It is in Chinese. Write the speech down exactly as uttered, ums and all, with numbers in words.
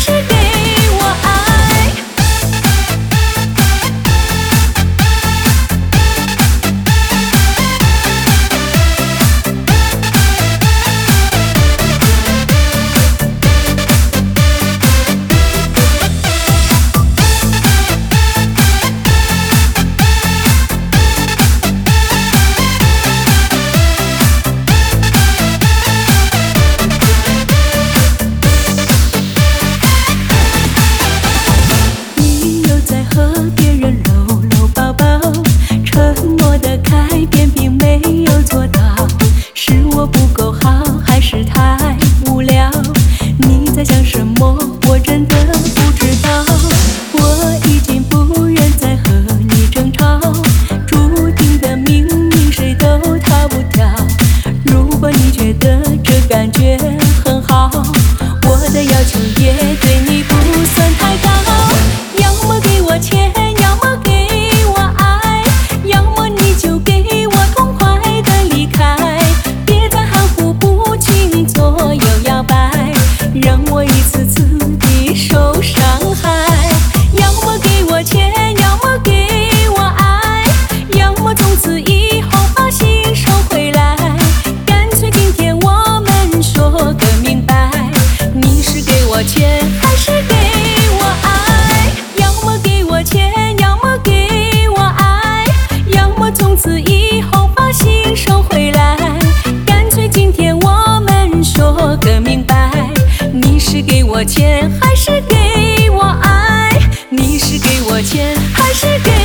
是给我爱？你又在和别人搂搂抱抱，承诺的改变并没有做到，是我不够好，还是太无聊？你在想什么？我真的不知道。我已经不愿再和你争吵，注定的命运谁都逃不掉。如果你觉得这感觉很好，我的要求也对你不算太高。要么给我钱，要么给我爱，要么你就给我痛快的离开，别再含糊不清左右摇摆，让我一次次地受伤害。要么给我钱，要么给我爱，要么从此以后把心收回来，干脆今天我们说个明白，你是给我钱还是给我爱？要么给我钱，要么给我爱，要么从此以后把心收回来，干脆今天我们说个明白，你是给我钱还是给我爱？你是给我钱还是给